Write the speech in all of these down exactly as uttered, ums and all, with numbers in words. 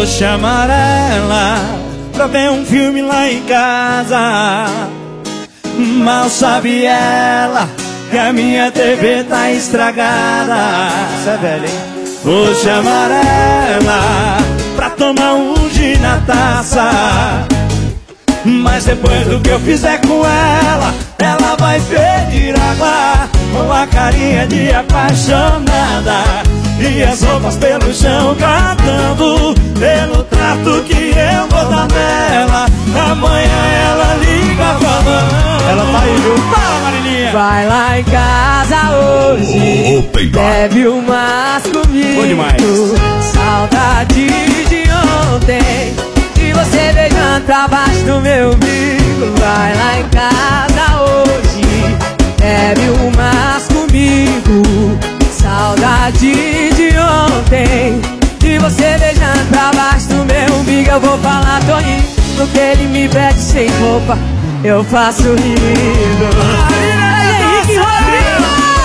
chamar ela pra ver um filme lá em casa. Mal sabe ela que a minha T V tá estragada. Isso é velho, hein? Vou chamar ela pra tomar um gin na taça. Mas depois do que eu fizer com ela, ela vai pedir água com a carinha de apaixonada e as roupas pelo chão cantando pelo trato que eu vou dar nela. Amanhã ela liga falando. Ela tá aí, viu? Fala, Marilinha. Vai lá em casa hoje, bebe umas comigo. Bom demais. Saudade de ontem, de você beijando pra baixo do meu umbigo. Vai lá em casa hoje, bebe umas comigo. Saudade de ontem, de você beijando pra baixo do meu umbigo. Eu vou falar todinho do que ele me pede sem roupa, eu faço rindo. Henrique Rodrigo!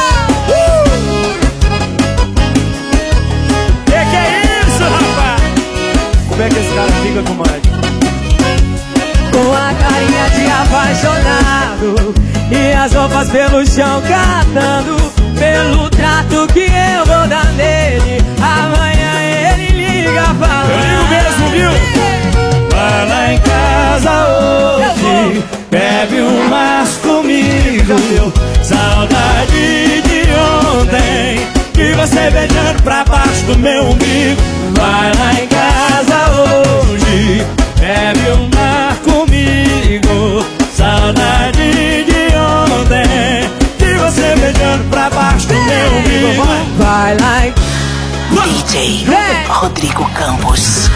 Que que é isso, rapaz? Como é que esse cara fica com o Mike? Com a carinha de apaixonado e as roupas pelo chão catando pelo trato que eu vou dar nele. Amanhã ele liga falando. Eu ligo mesmo, viu? Vai lá em casa hoje, bebe umas comigo. Saudade de ontem, que você beijando pra baixo do meu umbigo. Vai lá em casa hoje, bebe uma comigo. Saudade de ontem, que você beijando pra baixo do meu umbigo. Vai lá em D J Rodrigo Campos.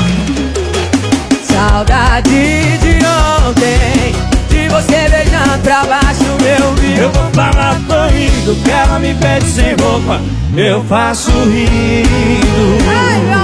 saudade de ontem, de você beijando pra baixo do meu umbigo. Eu vou falar sorrindo, que ela me pede sem roupa, eu faço rindo.